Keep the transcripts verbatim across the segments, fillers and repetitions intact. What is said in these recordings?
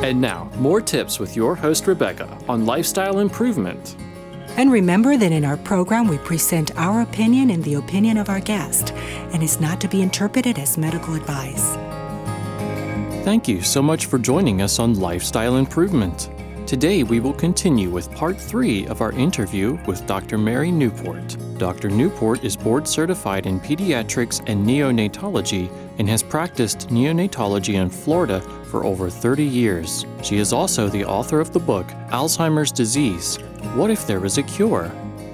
And now, more tips with your host, Rebecca, on lifestyle improvement. And remember that in our program, we present our opinion and the opinion of our guest, and is not to be interpreted as medical advice. Thank you so much for joining us on Lifestyle Improvement. Today, we will continue with part three of our interview with Doctor Mary Newport. Doctor Newport is board certified in pediatrics and neonatology and has practiced neonatology in Florida for over thirty years. She is also the author of the book, Alzheimer's Disease: What If There Was a Cure?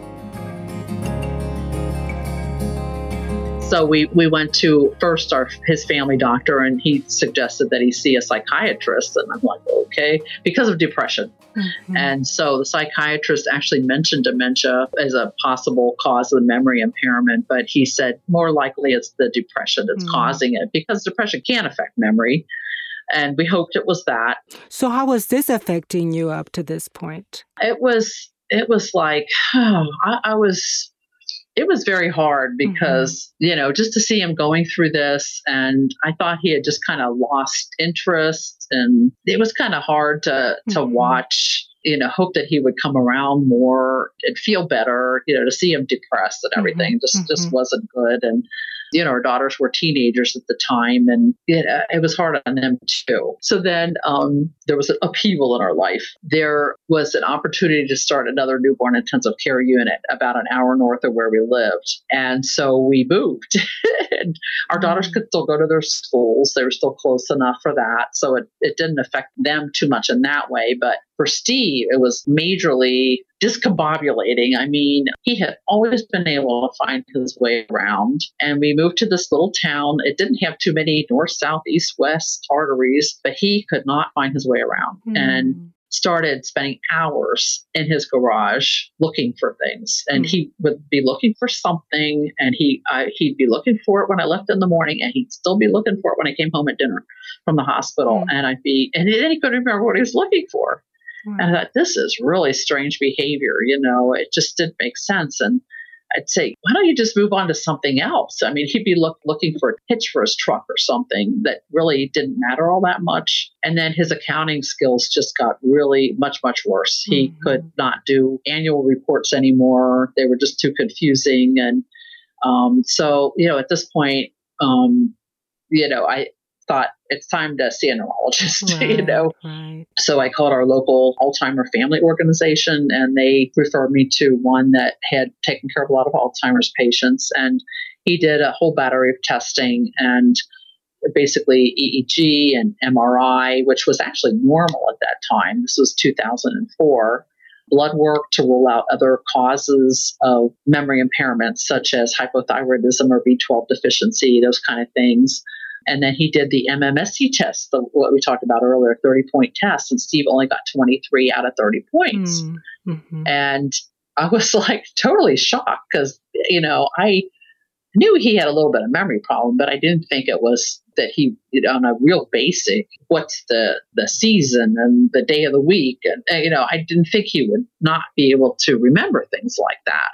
So we, we went to first our his family doctor, and he suggested that he see a psychiatrist. And I'm like, okay, because of depression. Mm-hmm. And so the psychiatrist actually mentioned dementia as a possible cause of the memory impairment. But he said more likely it's the depression that's mm-hmm. causing it, because depression can affect memory. And we hoped it was that. So how was this affecting you up to this point? It was, it was like, oh, I, I was... It was very hard because, mm-hmm. you know, just to see him going through this, and I thought he had just kind of lost interest, and it was kind of hard to, to mm-hmm. watch, you know, hope that he would come around more and feel better, you know, to see him depressed and everything mm-hmm. just, mm-hmm. just wasn't good. And, you know, our daughters were teenagers at the time, and it, uh, it was hard on them too. So then um, there was an upheaval in our life. There was an opportunity to start another newborn intensive care unit about an hour north of where we lived. And so we moved. And our daughters could still go to their schools. They were still close enough for that. So it, it didn't affect them too much in that way. But for Steve, it was majorly discombobulating. I mean, he had always been able to find his way around. And we moved to this little town. It didn't have too many north, south, east, west arteries, but he could not find his way around. Mm. And started spending hours in his garage looking for things. And mm. he would be looking for something, and he uh, he'd be looking for it when I left in the morning, and he'd still be looking for it when I came home at dinner from the hospital. Mm. And I'd be, and then he couldn't remember what he was looking for. Mm. And I thought, this is really strange behavior. You know, it just didn't make sense. And I'd say, why don't you just move on to something else? I mean, he'd be look, looking for a hitch for his truck or something that really didn't matter all that much. And then his accounting skills just got really much, much worse. Mm-hmm. He could not do annual reports anymore. They were just too confusing. And um, so, you know, at this point, um, you know, I thought it's time to see a neurologist, right, you know. Right. So I called our local Alzheimer family organization, and they referred me to one that had taken care of a lot of Alzheimer's patients. And he did a whole battery of testing, and basically E E G and M R I, which was actually normal at that time. This was two thousand four. Blood work to rule out other causes of memory impairments, such as hypothyroidism or B twelve deficiency, those kind of things. And then he did the M M S E test, the, what we talked about earlier, thirty-point test, and Steve only got twenty-three out of thirty points. Mm-hmm. And I was like totally shocked because, you know, I knew he had a little bit of memory problem, but I didn't think it was that he, you know, on a real basic, what's the, the season and the day of the week. And, uh, you know, I didn't think he would not be able to remember things like that.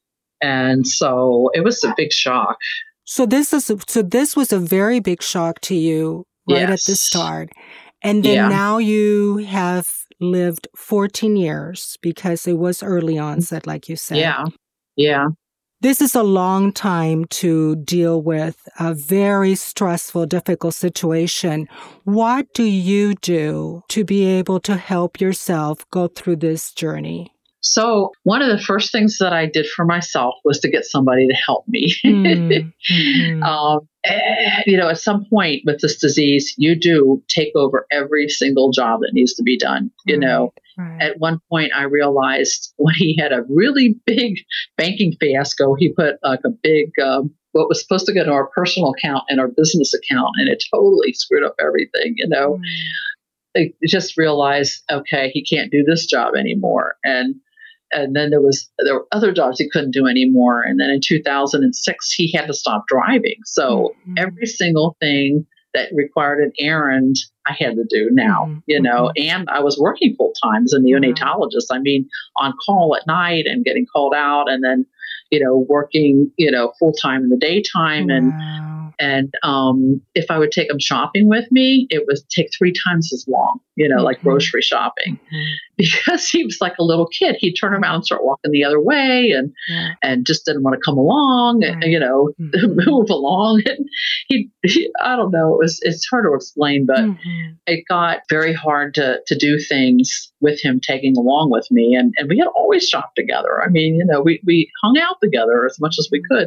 And so it was a big shock. So this is so this was a very big shock to you right yes. at the start. And then yeah. now you have lived fourteen years because it was early onset, like you said. Yeah. Yeah. This is a long time to deal with a very stressful, difficult situation. What do you do to be able to help yourself go through this journey? So one of the first things that I did for myself was to get somebody to help me. Mm-hmm. um, and, you know, at some point with this disease, you do take over every single job that needs to be done. You right, know, right. At one point I realized when he had a really big banking fiasco, he put like a big, um, what was supposed to go to our personal account and our business account, and it totally screwed up everything, you know. Mm. I just realized, okay, he can't do this job anymore. And And then there was there were other jobs he couldn't do anymore. And then in two thousand six, he had to stop driving. So mm-hmm. every single thing that required an errand, I had to do now, mm-hmm. you know, and I was working full time as a neonatologist. I mean, on call at night and getting called out, and then, you know, working, you know, full time in the daytime. Wow. And And um, if I would take him shopping with me, it would take three times as long, you know, mm-hmm. like grocery shopping. Mm-hmm. Because he was like a little kid. He'd turn around and start walking the other way and yeah. and just didn't want to come along, right. and, you know, mm-hmm. move along. And he, he, I don't know, it was, it's hard to explain, but mm-hmm. it got very hard to, to do things with him tagging along with me. And, and we had always shopped together. I mean, you know, we, we hung out together as much as we could.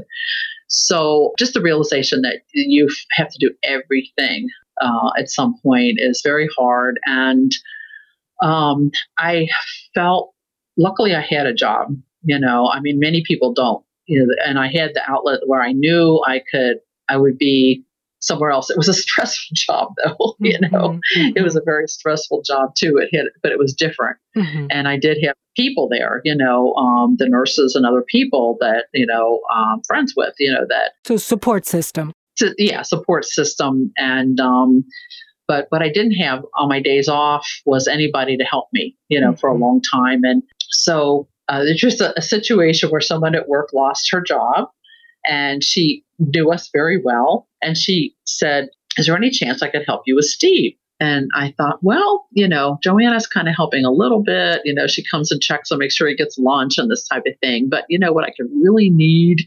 So just the realization that you have to do everything uh, at some point is very hard. And um, I felt, luckily I had a job, you know, I mean, many people don't, you know, and I had the outlet where I knew I could, I would be somewhere else. It was a stressful job though, you know, mm-hmm. it was a very stressful job too. It had, but it was different. Mm-hmm. And I did have people there, you know, um, the nurses and other people that, you know, um, friends with, you know, that. So support system. To, yeah, support system. And, um, but what I didn't have on my days off was anybody to help me, you know, mm-hmm. for a long time. And so uh, there's just a, a situation where someone at work lost her job and she knew us very well. And she said, is there any chance I could help you with Steve? And I thought, well, you know, Joanna's kind of helping a little bit. You know, she comes and checks and makes sure he gets lunch and this type of thing. But, you know, what I could really need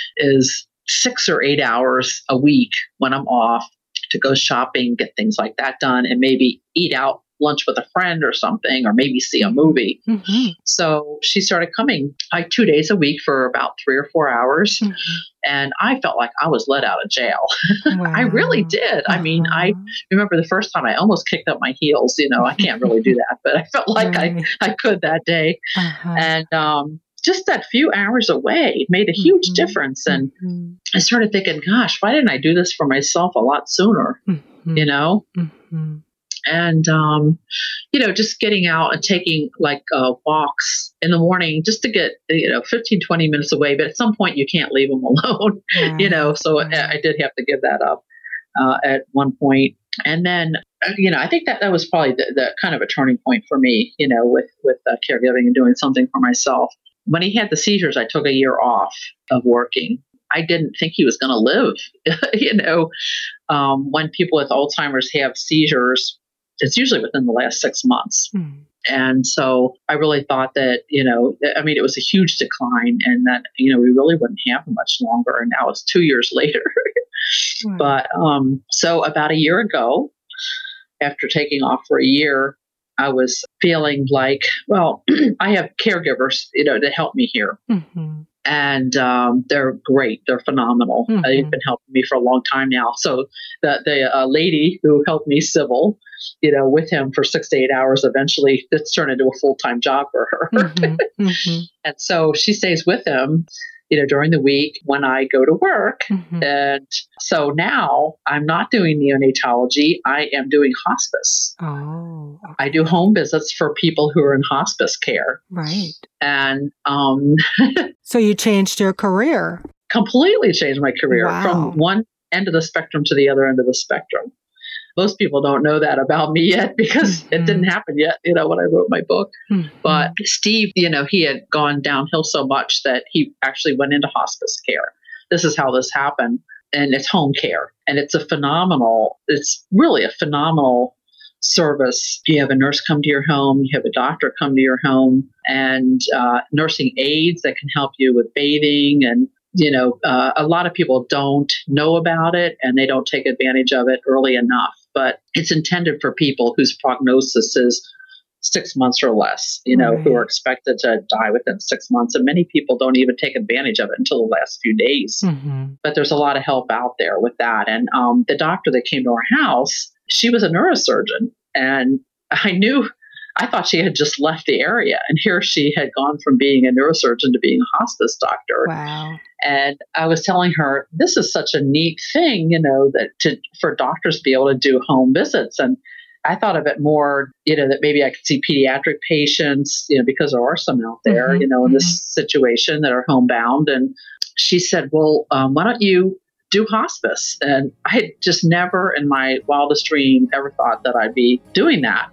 is six or eight hours a week when I'm off to go shopping, get things like that done, and maybe eat out lunch with a friend or something, or maybe see a movie. Mm-hmm. So she started coming like two days a week for about three or four hours. Mm-hmm. And I felt like I was let out of jail. Wow. I really did. Uh-huh. I mean, I remember the first time I almost kicked up my heels. You know, I can't really do that, but I felt like right. I, I could that day. Uh-huh. And um, just that few hours away made a huge mm-hmm. difference. And mm-hmm. I started thinking, gosh, why didn't I do this for myself a lot sooner? Mm-hmm. You know? Mm-hmm. And, um, you know, just getting out and taking like uh, walks in the morning just to get, you know, fifteen, twenty minutes away. But at some point you can't leave them alone, yeah. you know, so yeah. I, I did have to give that up uh, at one point. And then, you know, I think that that was probably the, the kind of a turning point for me, you know, with, with uh, caregiving and doing something for myself. When he had the seizures, I took a year off of working. I didn't think he was going to live. you know, um, when people with Alzheimer's have seizures, it's usually within the last six months. Mm. And so I really thought that, you know, I mean, it was a huge decline and that, you know, we really wouldn't have him much longer. And now it's two years later. Wow. But um, so about a year ago, after taking off for a year, I was feeling like, well, I have caregivers, you know, to help me here. Mm-hmm. And um, they're great. They're phenomenal. Mm-hmm. They've been helping me for a long time now. So the the uh, lady who helped me civil, you know, with him for six to eight hours, eventually it's turned into a full-time job for her. Mm-hmm. Mm-hmm. And so she stays with him, you know, during the week when I go to work. Mm-hmm. And so now I'm not doing neonatology. I am doing hospice. Oh, okay. I do home visits for people who are in hospice care. Right. And um, so you changed your career. Completely changed my career wow. from one end of the spectrum to the other end of the spectrum. Most people don't know that about me yet because mm-hmm. it didn't happen yet, you know, when I wrote my book. Mm-hmm. But Steve, you know, he had gone downhill so much that he actually went into hospice care. This is how this happened. And it's home care. And it's a phenomenal, it's really a phenomenal service. You have a nurse come to your home, you have a doctor come to your home, and uh, nursing aides that can help you with bathing. And you know, uh, a lot of people don't know about it and they don't take advantage of it early enough. But it's intended for people whose prognosis is six months or less, you know, right. who are expected to die within six months. And many people don't even take advantage of it until the last few days. Mm-hmm. But there's a lot of help out there with that. And um, the doctor that came to our house, she was a neurosurgeon. And I knew, I thought she had just left the area. And here she had gone from being a neurosurgeon to being a hospice doctor. Wow. And I was telling her, this is such a neat thing, you know, that to, for doctors to be able to do home visits. And I thought of it more, you know, that maybe I could see pediatric patients, you know, because there are some out there, mm-hmm, you know, in mm-hmm. this situation that are homebound. And she said, well, um, why don't you do hospice? And I had just never in my wildest dream ever thought that I'd be doing that.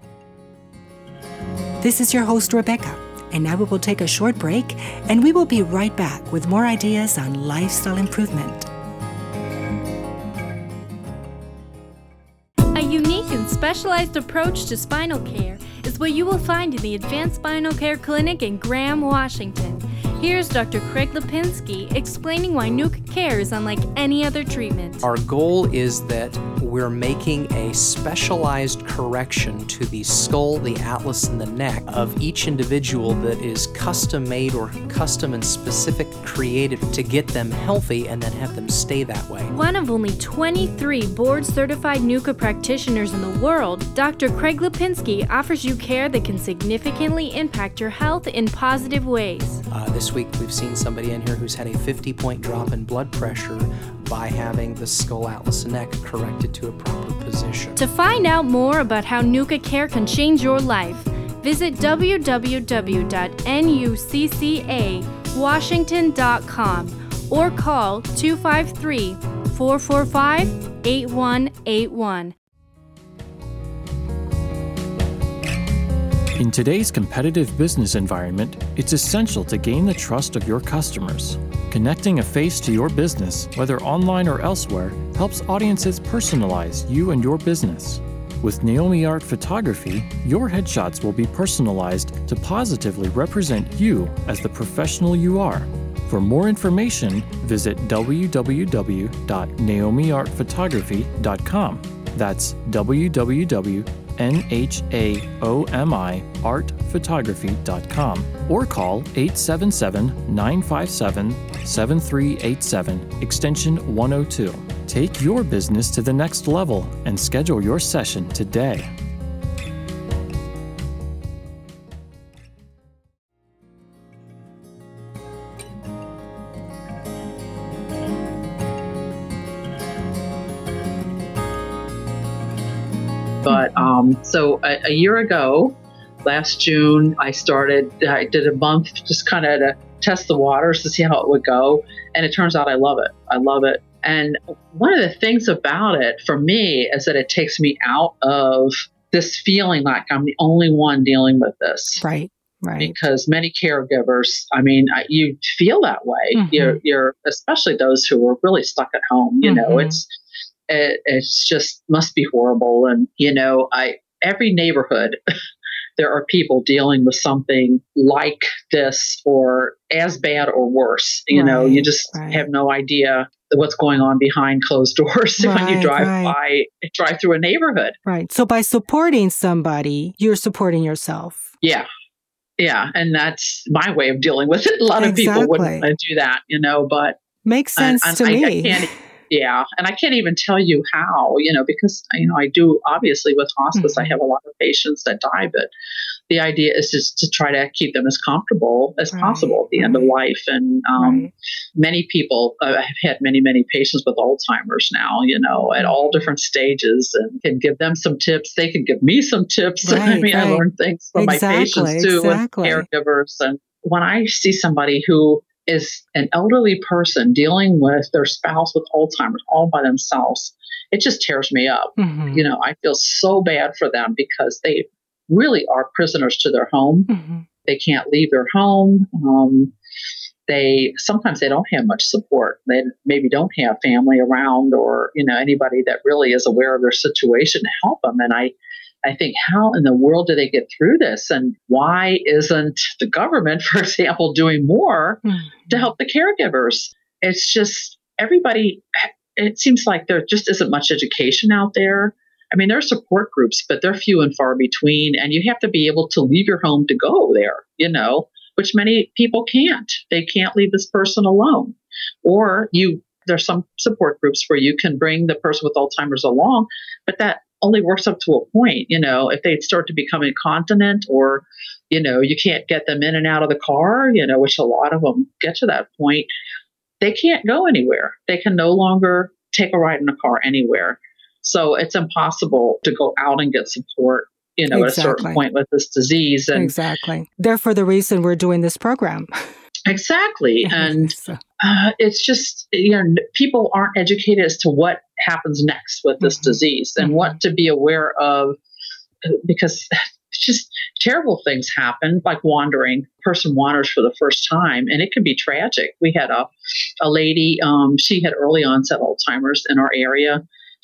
This is your host, Rebecca. And now we will take a short break, and we will be right back with more ideas on lifestyle improvement. and specialized approach to spinal care is what you will find in the Advanced Spinal Care Clinic in Graham, Washington. Here's Doctor Craig Lipinski explaining why Nuka Care is unlike any other treatment. Our goal is that we're making a specialized correction to the skull, the atlas, and the neck of each individual that is custom-made or custom and specific created to get them healthy and then have them stay that way. One of only twenty-three board-certified Nuka practitioners in the world, Doctor Craig Lipinski offers you care that can significantly impact your health in positive ways. Uh, this week we've seen somebody in here who's had a fifty-point drop in blood pressure by having the skull, atlas, and neck corrected to a proper position. To find out more about how Nuka Care can change your life, visit w w w dot nucca washington dot com or call two five three, four four five, eight one eight one. In today's competitive business environment, it's essential to gain the trust of your customers. Connecting a face to your business, whether online or elsewhere, helps audiences personalize you and your business. With Naomi Art Photography, your headshots will be personalized to positively represent you as the professional you are. For more information, visit w w w dot naomi art photography dot com. That's w w w dot N H A O M I art photography dot com or call eight seven seven, nine five seven, seven three eight seven, extension one oh two. Take your business to the next level and schedule your session today. But um, so a, a year ago, last June, I started, I did a month just kind of to test the waters to see how it would go. And it turns out I love it. I love it. And one of the things about it for me is that it takes me out of this feeling like I'm the only one dealing with this. Right. Right. Because many caregivers, I mean, I, you feel that way. Mm-hmm. You're, you're, especially those who are really stuck at home. You Mm-hmm. know, it's, it it's just must be horrible. And you know, I every neighborhood, there are people dealing with something like this or as bad or worse. You right, know, you just right. have no idea what's going on behind closed doors right, when you drive right. by, drive through a neighborhood. Right. So by supporting somebody, you're supporting yourself. Yeah. Yeah. And that's my way of dealing with it. A lot exactly. of people wouldn't want to do that, you know, but makes sense and, to and me. I, I can't, yeah. And I can't even tell you how, you know, because, you know, I do obviously with hospice, mm-hmm. I have a lot of patients that die, but the idea is just to try to keep them as comfortable as right. possible at the right. end of life. And um, right. many people, uh, have had many, many patients with Alzheimer's now, you know, at all different stages, and can give them some tips. They can give me some tips. Right, I mean, right. I learn things from exactly, my patients too, exactly. and caregivers. And when I see somebody who is an elderly person dealing with their spouse with Alzheimer's all by themselves, it just tears me up. Mm-hmm. You know, I feel so bad for them because they really are prisoners to their home. Mm-hmm. They can't leave their home. Um, they sometimes they don't have much support. They maybe don't have family around, or you know, anybody that really is aware of their situation to help them. And I, I think, how in the world do they get through this? And why isn't the government, for example, doing more mm-hmm. to help the caregivers? It's just everybody. It seems like there just isn't much education out there. I mean, there are support groups, but they're few and far between, and you have to be able to leave your home to go there, you know, which many people can't. They can't leave this person alone. Or you, there's some support groups where you can bring the person with Alzheimer's along, but that only works up to a point. You know, if they start to become incontinent, or, you know, you can't get them in and out of the car, you know, which a lot of them get to that point, they can't go anywhere. They can no longer take a ride in a car anywhere. So it's impossible to go out and get support, you know, exactly. at a certain point with this disease. And exactly. Therefore, the reason we're doing this program. Exactly. And uh, it's just, you know, people aren't educated as to what happens next with this mm-hmm. disease and mm-hmm. what to be aware of, because just terrible things happen, like wandering. A person wanders for the first time, and it can be tragic. We had a, a lady, um, she had early onset Alzheimer's in our area.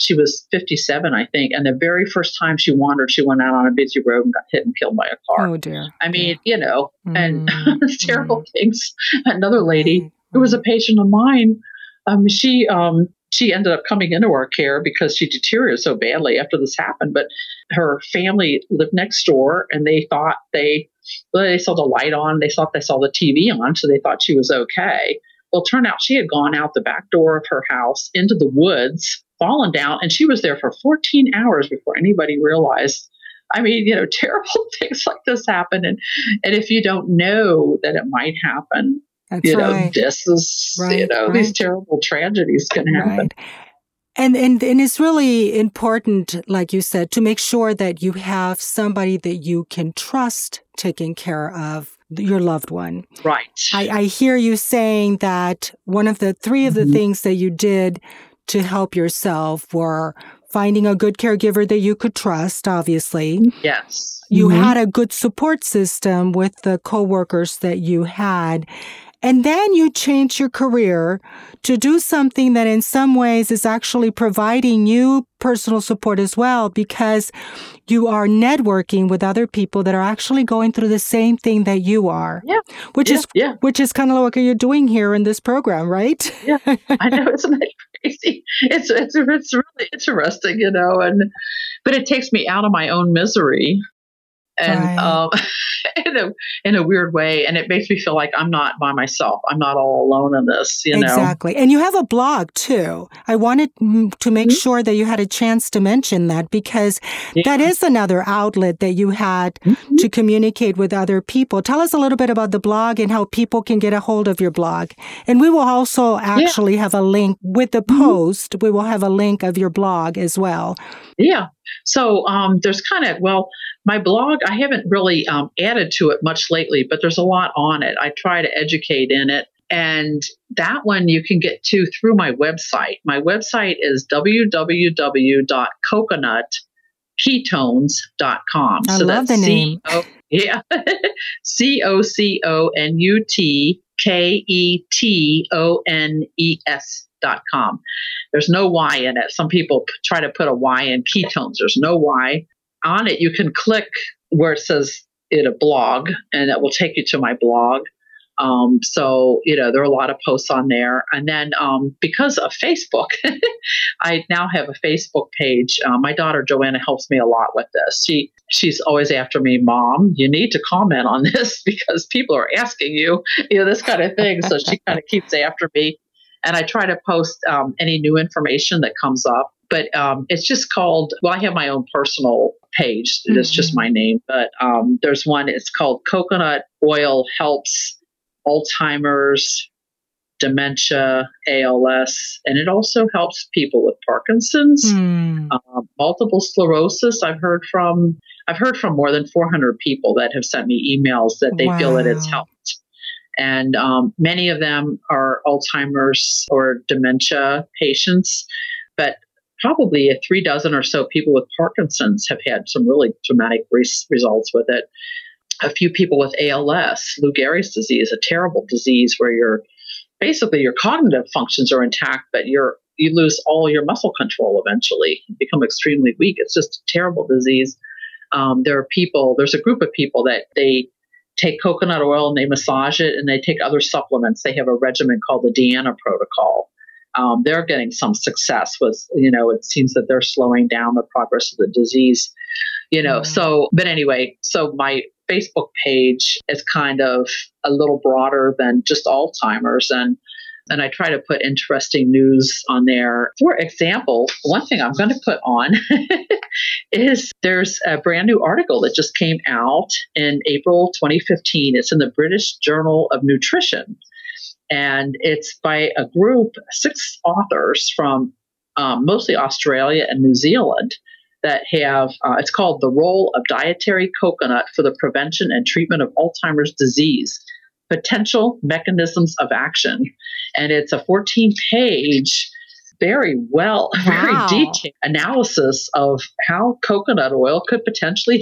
she was fifty-seven, I think. And the very first time she wandered, she went out on a busy road and got hit and killed by a car. Oh, dear. I mean, yeah. you know, and Mm-hmm. terrible things. Another lady Right. who was a patient of mine, um, she um, she ended up coming into our care because she deteriorated so badly after this happened. But her family lived next door, and they thought they well, they saw the light on. They thought they saw the T V on, so they thought she was okay. Well, it turned out she had gone out the back door of her house into the woods, fallen down, and she was there for fourteen hours before anybody realized. I mean, you know, terrible things like this happen. And, and if you don't know that it might happen, That's you know, right. this is, Right, you know, right. these terrible tragedies can happen. Right. And, and and it's really important, like you said, to make sure that you have somebody that you can trust taking care of your loved one. Right. I, I hear you saying that one of the three of the Mhm. things that you did to help yourself were finding a good caregiver that you could trust, obviously. Yes. You Mhm. had a good support system with the coworkers that you had. And then you changed your career to do something that in some ways is actually providing you personal support as well, because you are networking with other people that are actually going through the same thing that you are. Yeah. Which Yeah, is yeah. which is kind of like what you're doing here in this program, right? Yeah, I know, isn't it crazy? It's it's it's really interesting, you know, and but it takes me out of my own misery, and Right. um, in a in a weird way, and it makes me feel like I'm not by myself. I'm not all alone in this, you know. Exactly. And you have a blog too. I wanted mm, to make Mhm. sure that you had a chance to mention that, because Yeah. that is another outlet that you had Mhm. to communicate with other people. Tell us a little bit about the blog and how people can get a hold of your blog. And we will also actually have a link with the Mhm. post. We will have a link of your blog as well. Yeah. So um, there's kind of, well, my blog, I haven't really um, added to it much lately, but there's a lot on it. I try to educate in it. And that one you can get to through my website. My website is w w w dot coconut ketones dot com. I so love that's the name. C O, yeah, C O C O N U T K E T O N E S dot com. There's no Y in it. Some people p- try to put a Y in ketones. There's no Y. On it, you can click where it says it a blog, and it will take you to my blog. Um, so, you know, there are a lot of posts on there. And then um, because of Facebook, I now have a Facebook page. Uh, my daughter, Joanna, helps me a lot with this. She She's always after me, Mom, you need to comment on this because people are asking you, you know, this kind of thing. So she kind of keeps after me. And I try to post um, any new information that comes up. But um, it's just called, well, I have my own personal page. It's Mhm. just my name. But um, there's one, it's called Coconut Oil Helps Alzheimer's, Dementia, A L S. And it also helps people with Parkinson's, Hmm. uh, multiple sclerosis. I've heard from, I've heard from more than four hundred people that have sent me emails that they feel that it's Wow. helped. And um, many of them are Alzheimer's or dementia patients, but probably a three dozen or so people with Parkinson's have had some really dramatic res- results with it. A few people with A L S, Lou Gehrig's disease, a terrible disease where you're basically your cognitive functions are intact, but you're you lose all your muscle control eventually, you become extremely weak. It's just a terrible disease. Um, there are people, there's a group of people that they take coconut oil and they massage it, and they take other supplements. They have a regimen called the Deanna Protocol. Um, they're getting some success with, you know, it seems that they're slowing down the progress of the disease, you know. Mm. So, but anyway, so my Facebook page is kind of a little broader than just Alzheimer's, and and I try to put interesting news on there. For example, one thing I'm going to put on is there's a brand new article that just came out in April twenty fifteen. It's in the British Journal of Nutrition. And it's by a group, six authors from um, mostly Australia and New Zealand that have, uh, it's called The Role of Dietary Coconut for the Prevention and Treatment of Alzheimer's Disease, Potential Mechanisms of Action. And it's a fourteen page, very well, Wow. very detailed analysis of how coconut oil could potentially help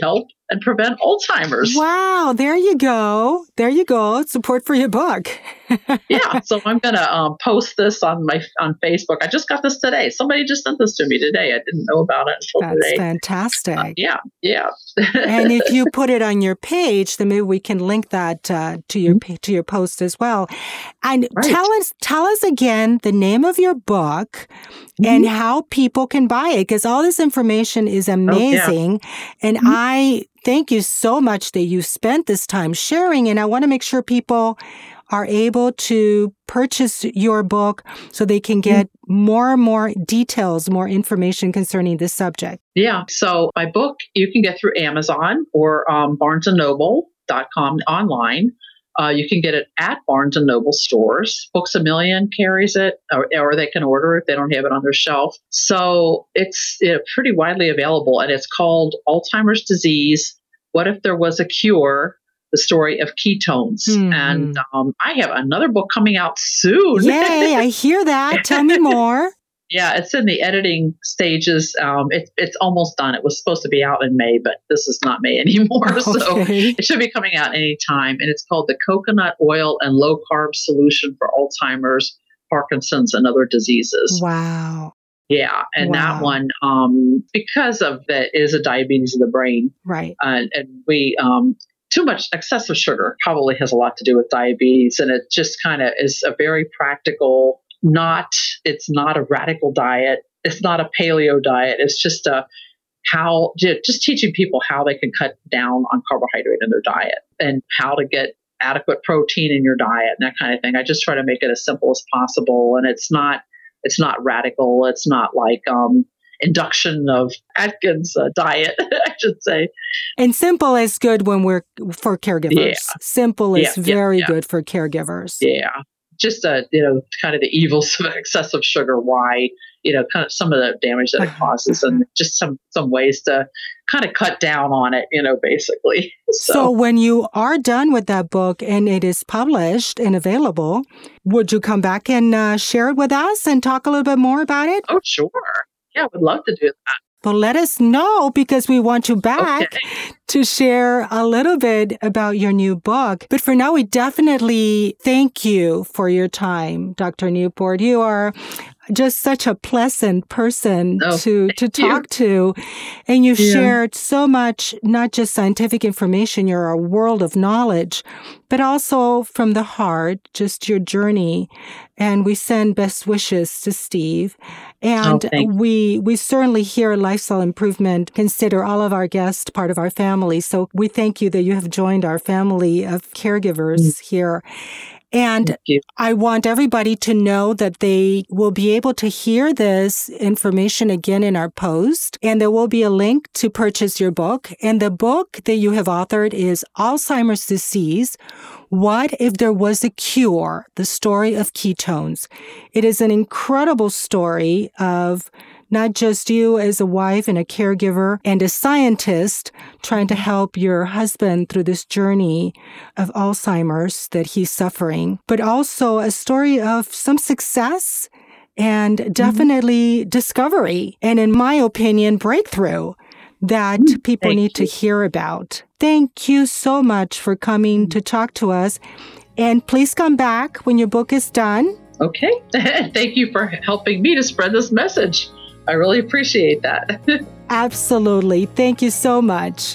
and prevent Alzheimer's. Wow, there you go. There you go. Support for your book. Yeah, so I'm going to um, post this on my on Facebook. I just got this today. Somebody just sent this to me today. I didn't know about it until That's today. fantastic. Uh, yeah, yeah. And if you put it on your page, then maybe we can link that uh, to your Mm-hmm. to your post as well. And Right. tell us tell us again the name of your book Mm-hmm. and how people can buy it, because all this information is amazing. And Mm-hmm. I thank you so much that you spent this time sharing. And I want to make sure people are able to purchase your book so they can get more and more details, more information concerning this subject. Yeah. So my book you can get through Amazon or um, barnes and noble dot com online. Uh, you can get it at Barnes and Noble stores. Books A Million carries it, or, or they can order it if they don't have it on their shelf. So it's you know, pretty widely available, and it's called Alzheimer's Disease, What If There Was a Cure? The Story of Ketones. Mm-hmm. And um, I have another book coming out soon. Yay, I hear that. Tell me more. Yeah, it's in the editing stages. Um, it, it's almost done. It was supposed to be out in May, but this is not May anymore. So Okay. it should be coming out any time. And it's called The Coconut Oil and Low Carb Solution for Alzheimer's, Parkinson's, and Other Diseases. Wow. Yeah. And Wow. that one, um, because of that, is a diabetes of the brain. Right. Uh, and we, um, too much excessive sugar probably has a lot to do with diabetes. And it just kind of is a very practical, not, it's not a radical diet. It's not a paleo diet. It's just a how, just teaching people how they can cut down on carbohydrate in their diet and how to get adequate protein in your diet and that kind of thing. I just try to make it as simple as possible. And it's not, it's not radical. It's not like, um, induction of Atkins uh, diet, I should say. And simple is good when we're for caregivers. Yeah. Simple is Yeah, yeah, very yeah. good for caregivers. Yeah. Just, uh, you know, kind of the evils of excessive sugar, why, you know, kind of some of the damage that it causes and just some, some ways to kind of cut down on it, you know, basically. So. So, when you are done with that book and it is published and available, would you come back and uh, share it with us and talk a little bit more about it? oh, sure. Yeah, I would love to do that. Well, let us know because we want you back Okay. to share a little bit about your new book. But for now, we definitely thank you for your time, Doctor Newport. You are just such a pleasant person Oh, to, to thank you. talk to. And you've Yeah. shared so much, not just scientific information, you're a world of knowledge, but also from the heart, just your journey. And we send best wishes to Steve. And Oh, thank you. we we certainly here at Lifestyle Improvement consider all of our guests part of our family. So we thank you that you have joined our family of caregivers Mm. here. And Thank you. I want everybody to know that they will be able to hear this information again in our post. And there will be a link to purchase your book. And the book that you have authored is Alzheimer's Disease, What If There Was a Cure? The Story of Ketones. It is an incredible story of not just you as a wife and a caregiver and a scientist trying to help your husband through this journey of Alzheimer's that he's suffering, but also a story of some success and definitely mm-hmm. discovery. And in my opinion, breakthrough that mm, people need you. to hear about. Thank you so much for coming mm-hmm. to talk to us. And please come back when your book is done. Okay. Thank you for helping me to spread this message. I really appreciate that. Absolutely. Thank you so much.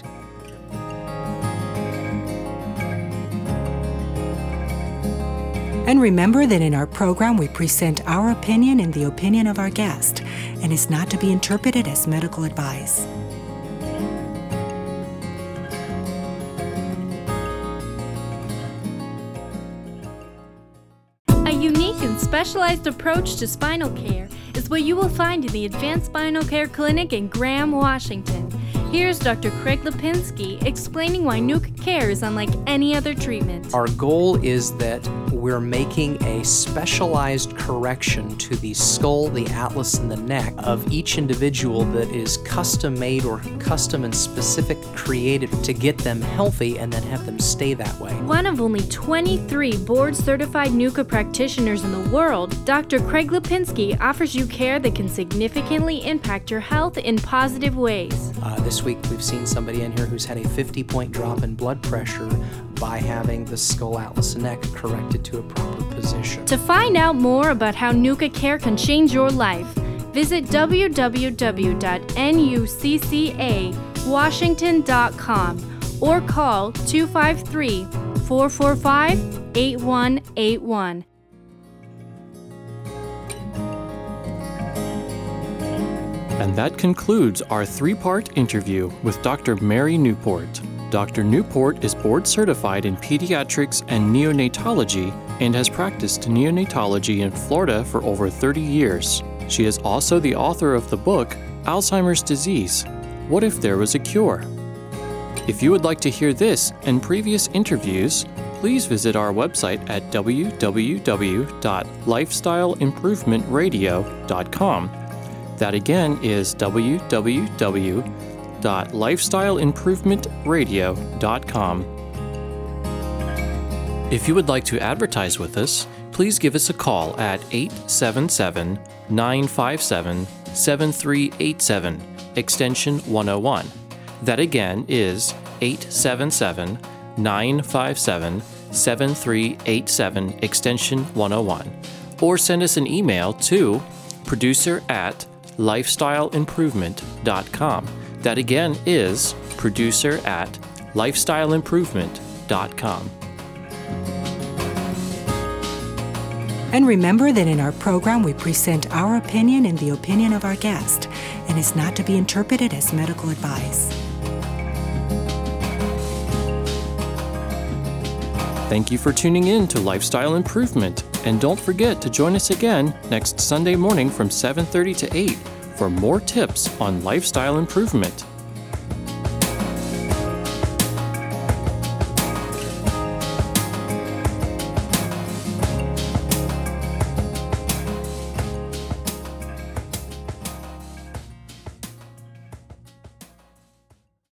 And remember that in our program, we present our opinion and the opinion of our guest, and is not to be interpreted as medical advice. A unique and specialized approach to spinal care is what you will find in the Advanced Spinal Care Clinic in Graham, Washington. Here's Doctor Craig Lipinski explaining why Nuka Care is unlike any other treatment. Our goal is that we're making a specialized correction to the skull, the atlas, and the neck of each individual that is custom made or custom and specific created to get them healthy and then have them stay that way. One of only twenty-three board-certified Nuka practitioners in the world, Doctor Craig Lipinski offers you care that can significantly impact your health in positive ways. Uh, this this week we've seen somebody in here who's had a fifty-point drop in blood pressure by having the skull, atlas, and neck corrected to a proper position. To find out more about how Nuka Care can change your life, visit w w w dot n u c c a washington dot com or call two five three, four four five, eight one eight one. And that concludes our three-part interview with Doctor Mary Newport. Doctor Newport is board certified in pediatrics and neonatology and has practiced neonatology in Florida for over thirty years. She is also the author of the book, Alzheimer's Disease: What If There Was a Cure? If you would like to hear this and previous interviews, please visit our website at w w w dot lifestyle improvement radio dot com. That again is w w w dot lifestyle improvement radio dot com. If you would like to advertise with us, please give us a call at eight seven seven, nine five seven, seven three eight seven, extension one oh one. That again is eight seven seven, nine five seven, seven three eight seven, extension one oh one. Or send us an email to producer at lifestyle improvement dot com. That again is producer at lifestyle improvement dot com. And remember that in our program we present our opinion and the opinion of our guest, and is not to be interpreted as medical advice. Thank you for tuning in to Lifestyle Improvement, and don't forget to join us again next Sunday morning from seven thirty to eight for more tips on lifestyle improvement.